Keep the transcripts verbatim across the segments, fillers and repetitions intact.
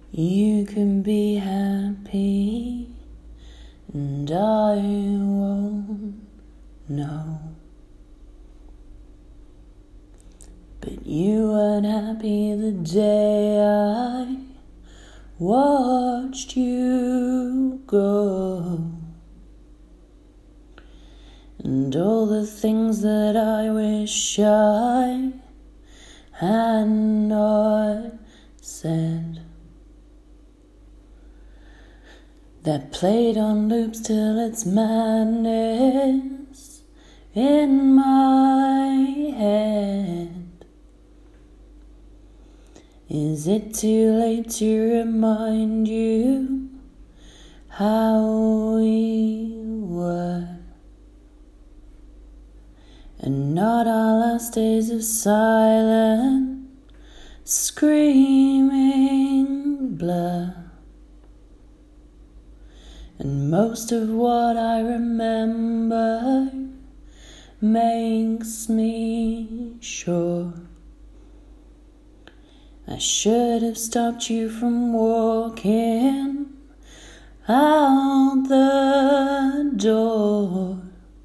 You can be happy, and I won't know. But you weren't happy the day I watched you go. And all the things that I wish I had not said, that played on loops till it's madness in my head. Is it too late to remind you how we were? And not our last days of silent screaming blur. And most of what I remember makes me sure I should have stopped you from walking out the door.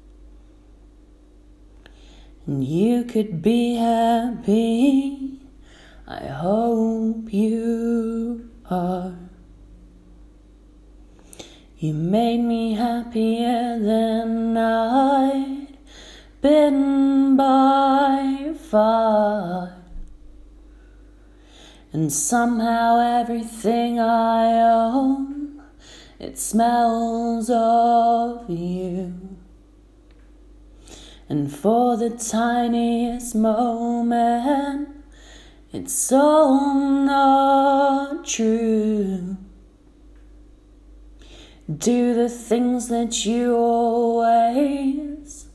And you could be happy, I hope you are. You made me happier than I'd been by far. And somehow everything I own, it smells of you. And for the tiniest moment, it's all not true. Do the things that you always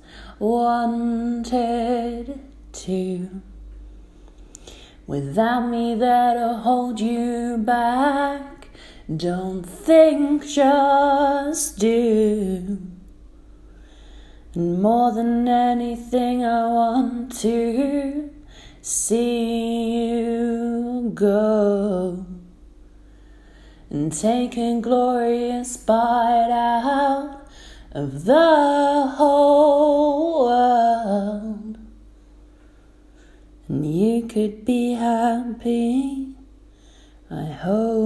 wanted to. Without me there to hold you back, don't think, just do. And more than anything I want to see you go and take a glorious bite out of the whole world. And you could be happy, I hope